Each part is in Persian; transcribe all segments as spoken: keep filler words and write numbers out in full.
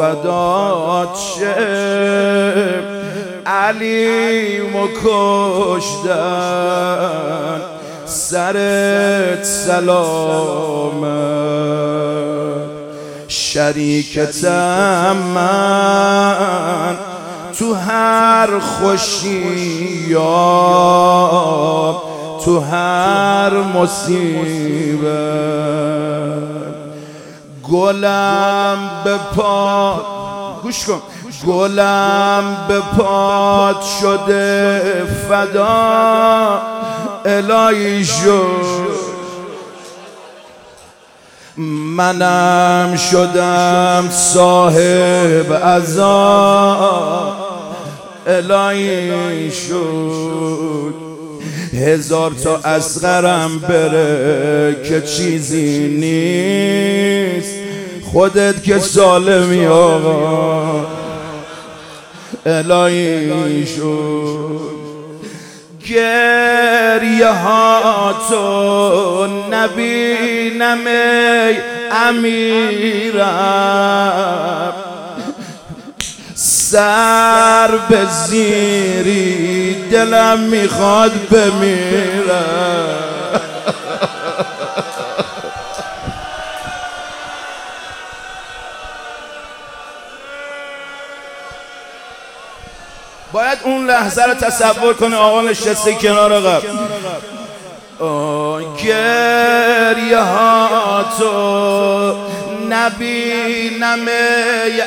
فدات شه علیمو کشتن سرت سلامت شریکتم من تو هر خوشی یا تو هر مصیبت گلم به پا گوش کن گلم به پات شده فدا الهی شد منم شدم صاحب عزا الهی شد هزار تا اصغرم بره که چیزی نیست خودت که سالمی آقا الهی شد گریه ها تو نبینم ای امیرم سر به زیری دلم میخواد بمیرم باید اون لحظه رو تصور کنه آقا نشسته کنار قبر گریه ها تو نبینم ای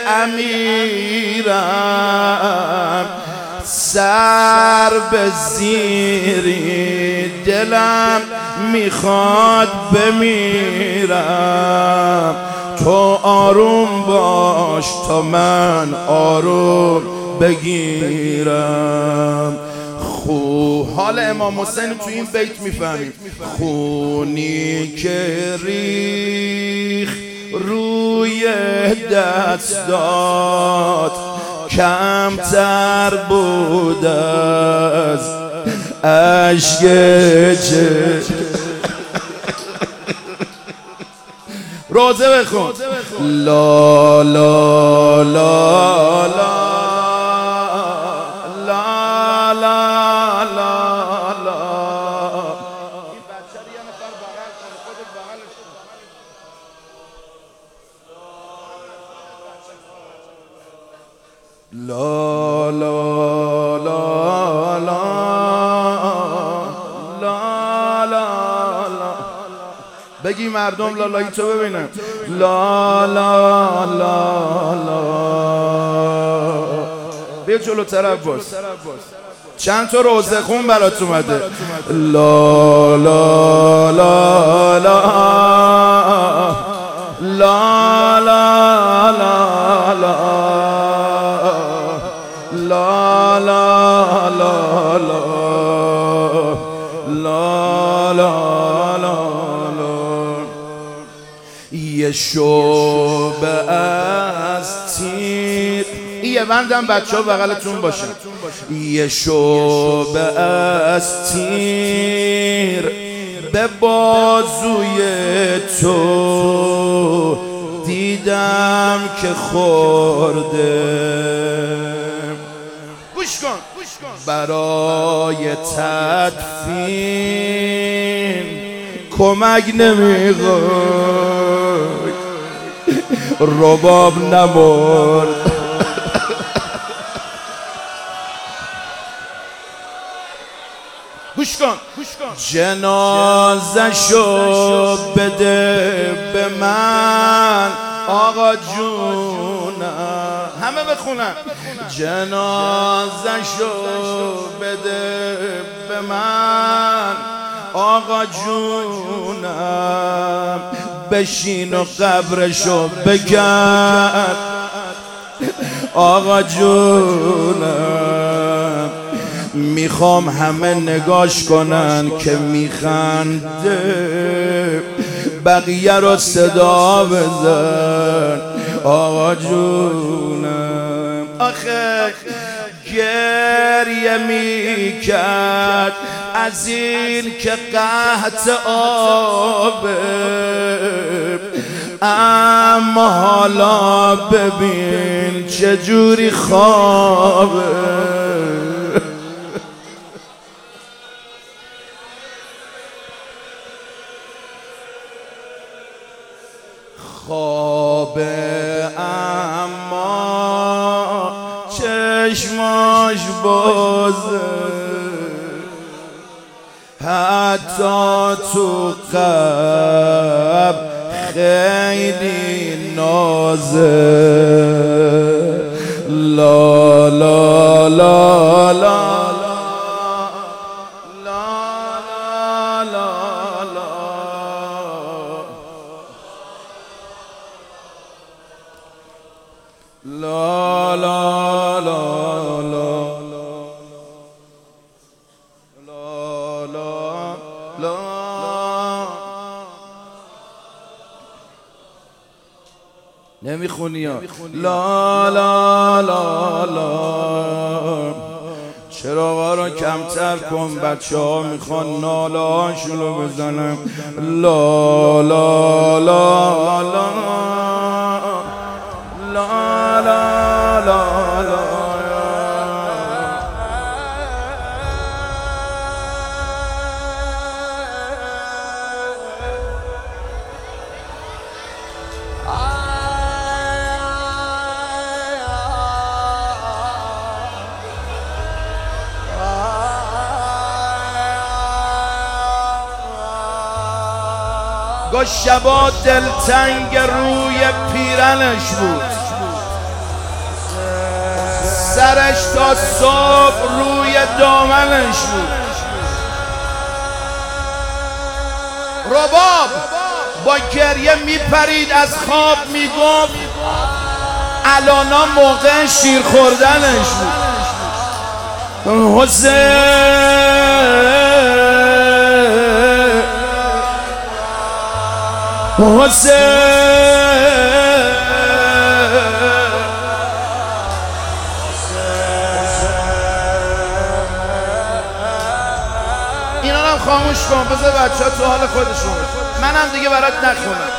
امیرم سر به زیری دلم میخواد بمیرم تو آروم باش تا من آروم بگیرم خو حال امام حسین تو این بیت میفهمیم خونی که ریخ روی دستات کمتر بود از اشک چه روزه بخون لا لا لا لا لا لا لا لا لا لا لا بگی مردم لالایی تو ببینم لا لا لا لا بیا جلو طرف باش چند تا روزه خون برات اومده لا لا لا لا لا لا لا لا لا لا لا لا لا لا لا یه شعبه از تیر یه بندم بچه ها بغلتون باشن یه شعبه از تیر به بازوی تو دیدم که خورده گوش کن برای تدفین کمک نمیخواد رباب نمرد گوش کن جنازه‌شو بده به من آقا جونم همه بخونن جنازه‌شو بده به من آقا جونم بشین و قبرشو بگرد آقا جونم میخوام همه نگاش کنن که میخنده بقیه رو صدا بزن آقا جونم آخه گریه میکرد از این که قحط آبه اما حالا ببین چجوری خوابه. خوابه اما چشماش بازه، حتی تو قبر خیلی نازه. لا لا لا لا لا لا لا لا لا نمیخونی یا لا لا لا لا. چراغا رو کمتر کن، بچه ها میخوان ناله هاشون رو بزنن. لا لا لا لا لا لا لا لا. گو شبا دلتنگ روی پیرنش بود، سرش تا صبح روی دامنش بود. رباب با گریه میپرید از خواب، میگفت الانا موقع شیر خوردنش بود. حسین حسین اینا هم خاموش کن، بذار بچه ها تو حال خودشون، منم دیگه برات نخونم.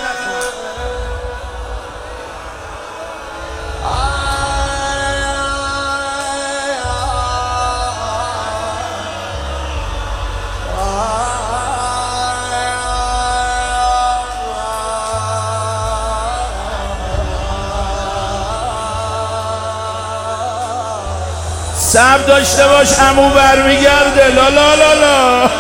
صبر داشته باش، عمو برمیگرده. لا لا لا لا.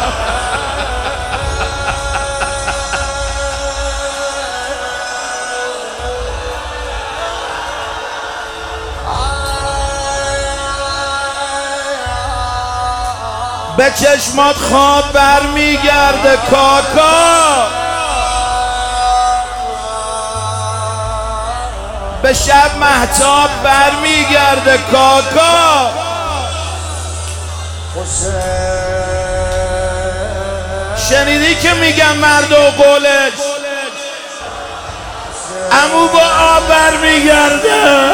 به چشمات خواب برمیگرده کاکا، به شب مهتاب برمیگرده کاکا. شنیدی که میگم مرد و قولش، عمو با آب برمیگرده.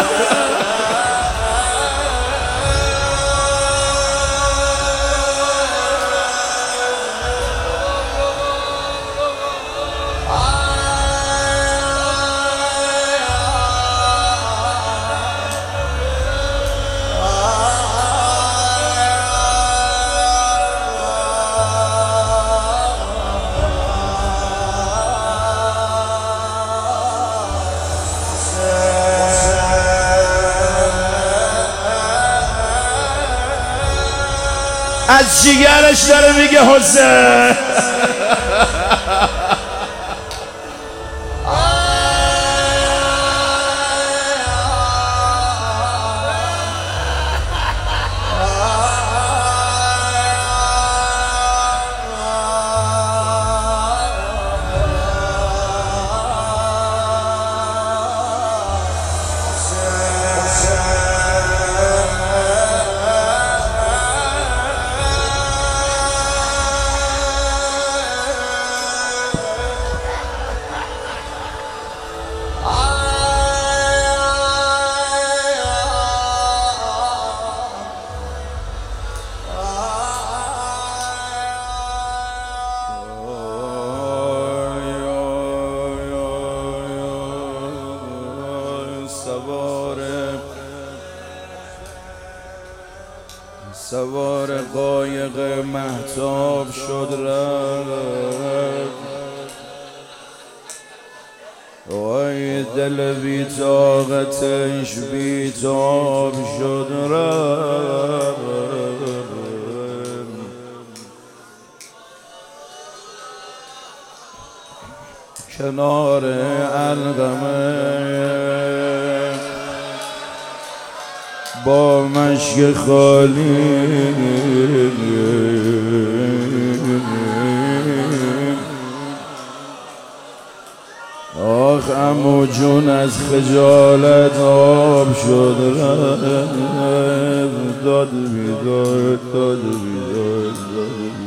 از جیگرش داره میگه حسین. سوار سوار قایق مهتاب شد رفت. وای دل بی طاقتش بی تاب شد رفت. کنار علقمه با مشک خالی آخ عمو جون از خجالت آب شد رفت. داد بیداد داد بیداد